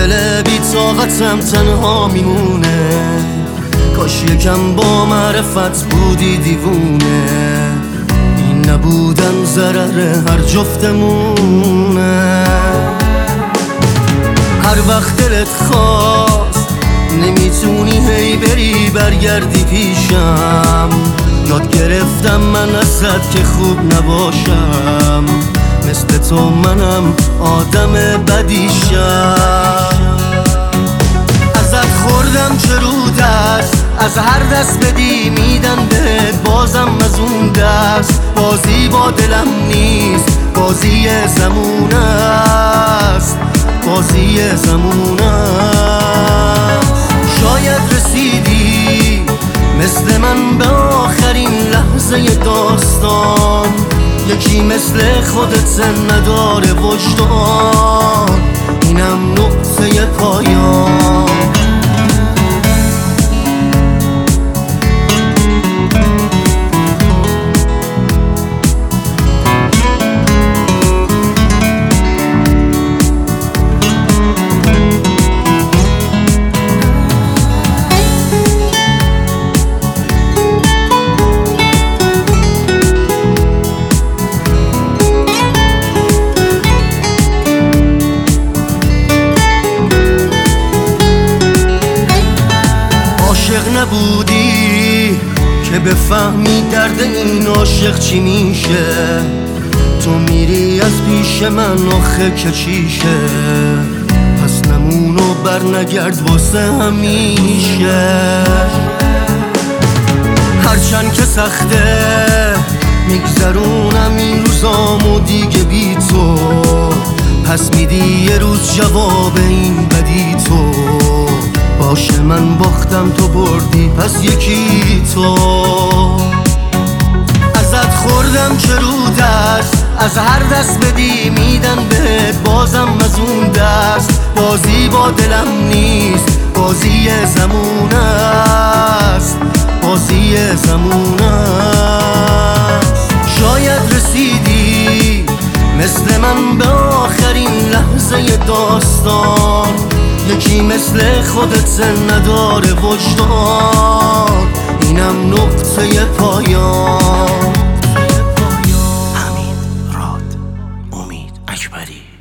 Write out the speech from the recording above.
دل بی طاقتم تنها میمونه، کاش یکم با معرفت بودی دیوونه. این نبودن ضرر هر جفتمونه. هر وقت دلت خواست نمیتونی هی بری برگردی پیشم. یاد گرفتم من ازت که خوب نباشم، مثل تو منم آدم بدیشم. ازت خوردم چه رو دست، از هر دست بدی میدن بهت بازم از اون دست. بازی با دلم نیست، بازی زمونه است، بازی زمونه است. شاید رسیدی مثل من به آخرین لحظه داستان، یکی مثل خودت نداره وجدان، اینم نقطه پایان. عاشق نبودی که بفهمی درد این عاشق چی میشه. تو میری از پیش من آخه که چیشه، پس نمون و بر نگرد واسه همیشه. هرچند که سخته میگذرونم این روزامو دیگه بی تو، پس میدی یه روز جواب این بدی تو. باشه من باختم تو بردی پس یکی تو. ازت خوردم چه رو دست، از هر دست بدی میدن بهت بازم از اون دست. بازی با دلم نیست، بازی زمونه است، بازی زمونه است. شاید رسیدی مثل من به آخرین لحظه داستان، یکی مثل خودت نداره وجدان، اینم نقطه پایان. حمید راد، امید اکبری.